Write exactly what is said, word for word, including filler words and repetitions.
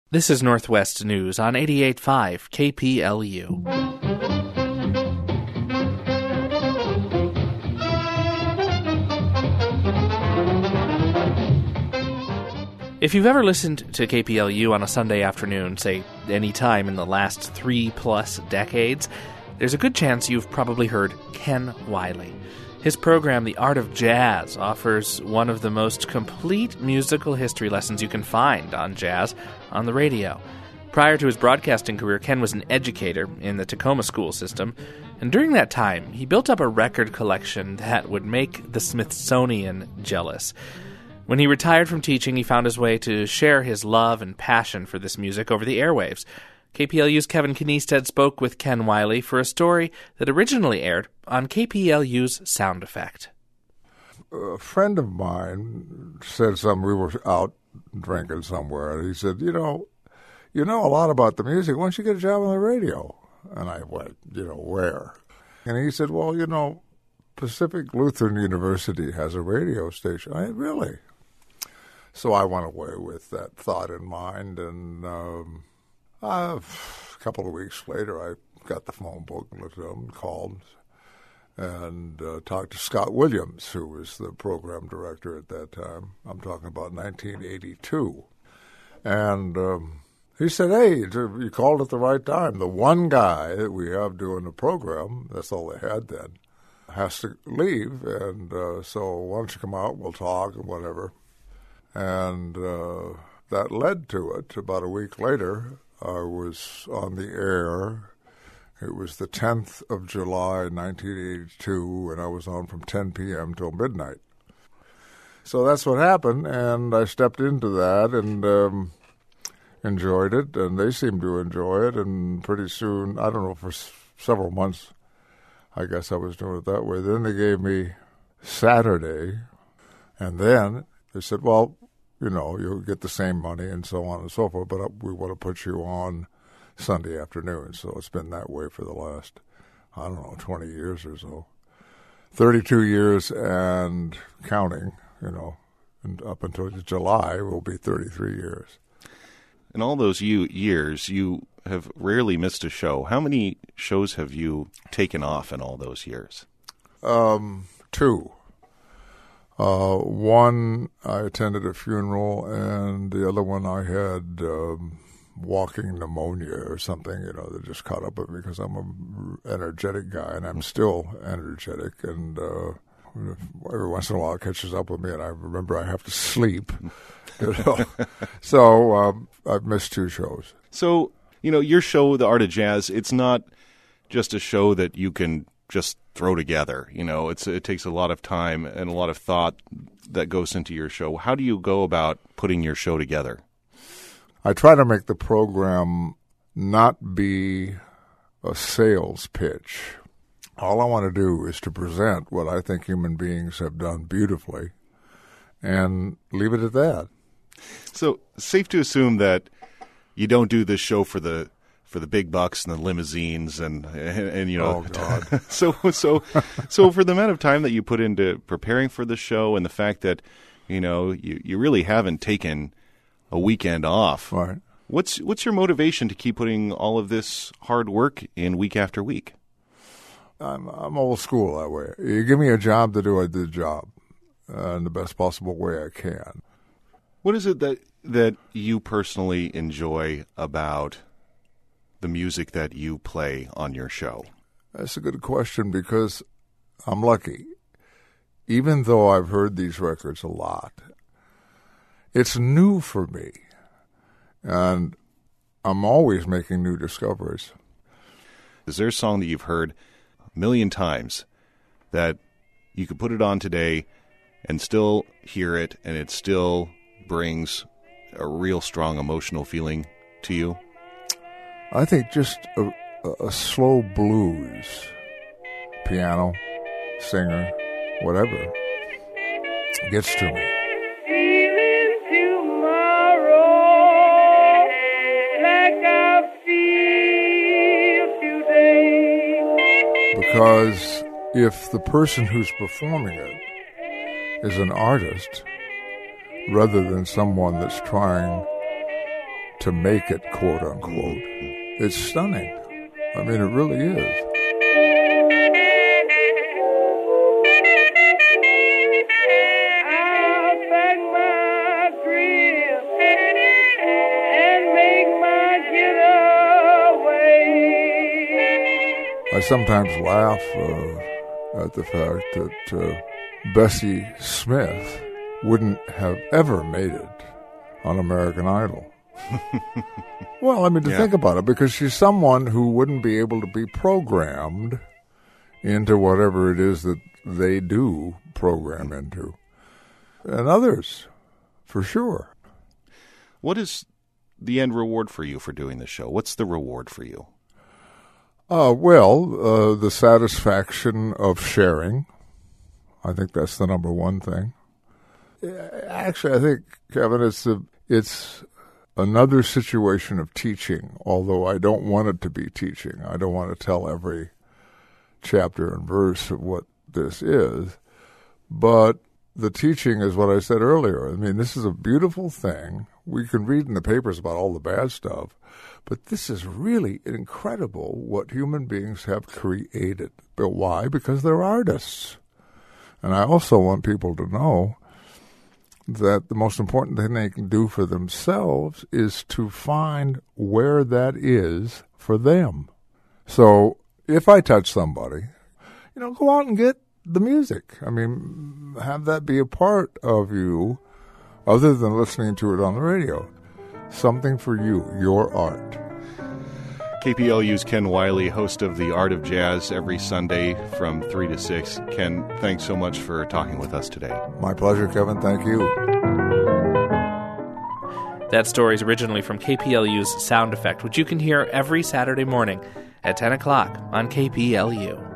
This is Northwest News on eighty-eight point five K P L U. If you've ever listened to K P L U on a Sunday afternoon, say any time in the last three-plus decades, there's a good chance you've probably heard Ken Wiley. His program, The Art of Jazz, offers one of the most complete musical history lessons you can find on jazz on the radio. Prior to his broadcasting career, Ken was an educator in the Tacoma school system, and during that time, he built up a record collection that would make the Smithsonian jealous. When he retired from teaching, he found his way to share his love and passion for this music over the airwaves. K P L U's Kevin Kniestead spoke with Ken Wiley for a story that originally aired on K P L U's Sound Effect. A friend of mine said something. We were out drinking somewhere, and he said, you know, you know a lot about the music. Why don't you get a job on the radio? And I went, you know, where? And he said, well, you know, Pacific Lutheran University has a radio station. I said, really? So I went away with that thought in mind, and um, uh, a couple of weeks later, I got the phone book and looked at them, called, and uh, talked to Scott Williams, who was the program director at that time. I'm talking about nineteen eighty-two. And um, he said, hey, you called at the right time. The one guy that we have doing the program, that's all they had then, has to leave, and uh, so why don't you come out, we'll talk and whatever. And uh, that led to it. About a week later, I was on the air. It was the tenth of July, nineteen eighty-two, and I was on from ten p.m. till midnight. So that's what happened, and I stepped into that and um, enjoyed it, and they seemed to enjoy it, and pretty soon, I don't know, for s- several months, I guess I was doing it that way. Then they gave me Saturday, and then they said, well, you know, you'll get the same money and so on and so forth, but we want to put you on Sunday afternoon. So it's been that way for the last, I don't know, twenty years or so. thirty-two years and counting, you know, and up until July will be thirty-three years. In all those you, years, you have rarely missed a show. How many shows have you taken off in all those years? Um, two. Uh, one, I attended a funeral, and the other one I had um, walking pneumonia or something, you know, that just caught up with me because I'm an energetic guy, and I'm still energetic, and uh, every once in a while it catches up with me, and I remember I have to sleep, you know. So um, I've missed two shows. So, you know, your show, The Art of Jazz, it's not just a show that you can just throw together. You know, it's it takes a lot of time and a lot of thought that goes into your show. How do you go about putting your show together? I try to make the program not be a sales pitch. All I want to do is to present what I think human beings have done beautifully and leave it at that. So, safe to assume that you don't do this show for the for the big bucks and the limousines and, and, and you know. Oh, God. so, so, so for the amount of time that you put into preparing for the show and the fact that, you know, you, you really haven't taken a weekend off. Right. What's, what's your motivation to keep putting all of this hard work in week after week? I'm, I'm old school that way. You give me a job to do, I do the job uh, in the best possible way I can. What is it that, that you personally enjoy about the music that you play on your show? That's a good question because I'm lucky. Even though I've heard these records a lot, it's new for me. And I'm always making new discoveries. Is there a song that you've heard a million times that you could put it on today and still hear it, and it still brings a real strong emotional feeling to you? I think just a, a, a slow blues, piano, singer, whatever, gets to me. Because if the person who's performing it is an artist rather than someone that's trying to make it, quote unquote. It's stunning. I mean, it really is. I sometimes laugh uh, at the fact that uh, Bessie Smith wouldn't have ever made it on American Idol. Well, I mean, to Yeah. think about it, because she's someone who wouldn't be able to be programmed into whatever it is that they do program into. And others, for sure. What is the end reward for you for doing this show? What's the reward for you? Uh, well, uh, the satisfaction of sharing. I think that's the number one thing. Actually, I think, Kevin, it's a, it's another situation of teaching, although I don't want it to be teaching. I don't want to tell every chapter and verse of what this is. But the teaching is what I said earlier. I mean, this is a beautiful thing. We can read in the papers about all the bad stuff, but this is really incredible what human beings have created. But why? Because they're artists. And I also want people to know that the most important thing they can do for themselves is to find where that is for them. So if I touch somebody, you know, go out and get the music. I mean, have that be a part of you other than listening to it on the radio. Something for you, your art. K P L U's Ken Wiley, host of The Art of Jazz, every Sunday from three to six. Ken, thanks so much for talking with us today. My pleasure, Kevin. Thank you. That story is originally from K P L U's Sound Effect, which you can hear every Saturday morning at ten o'clock on K P L U.